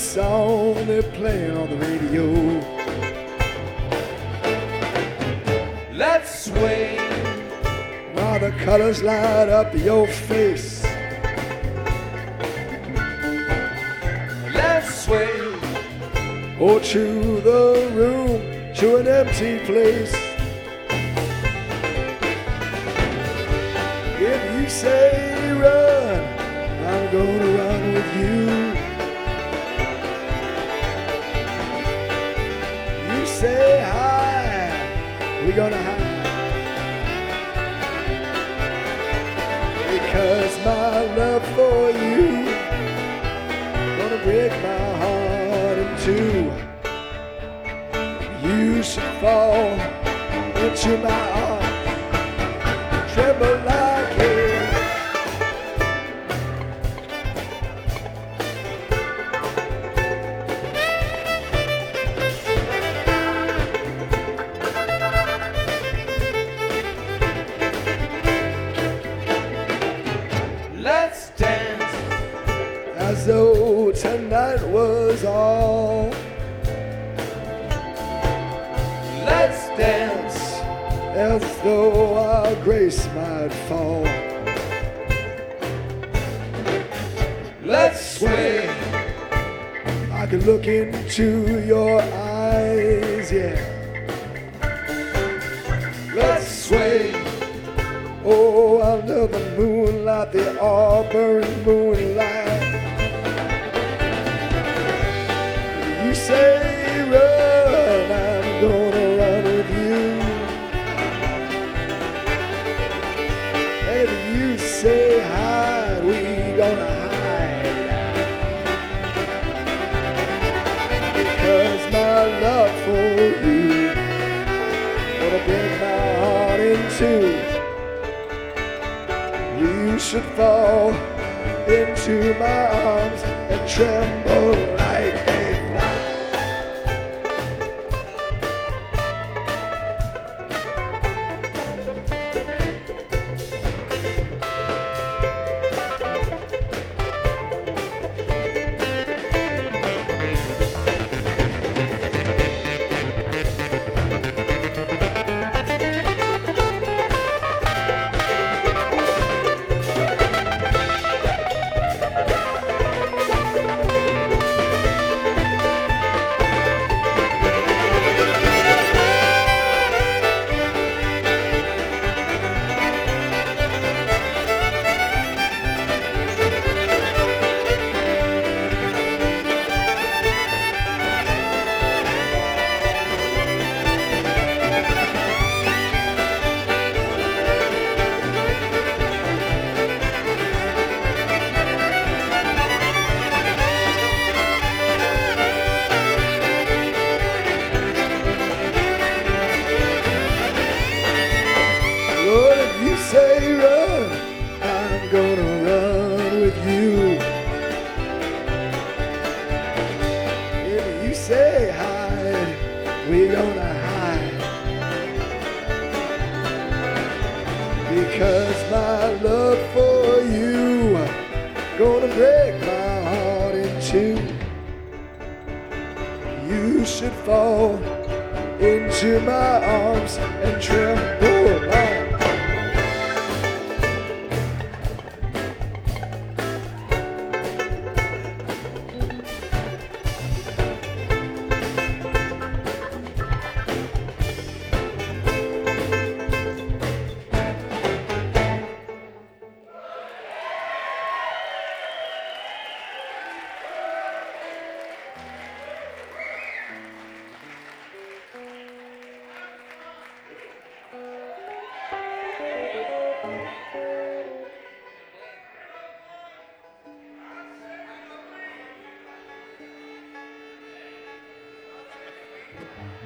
song they're playing on the radio. Let's sway While the colors light up your face. Let's sway Or to the room, to an empty place. If you say run, I'm gonna run with you. You say hide, we're gonna hide. Because my love for you gonna break my heart in two. You should fall into my arms, tremble like hell. Let's dance As though tonight was all. Let's dance As though our grace might fall. Let's sway I could look into your eyes, yeah. Let's sway Oh, under the moonlight, the auburn moonlight. You say run, I'm gonna run with you. And if you say hide, we gonna hide. Because my love for you gonna break my heart in two. You should fall into my arms and tremble like a fly. Lord, if you say run, I'm gonna run with you. If you say hide, we're gonna hide. Because my love for you gonna break my heart in two. You should fall into my arms and tremble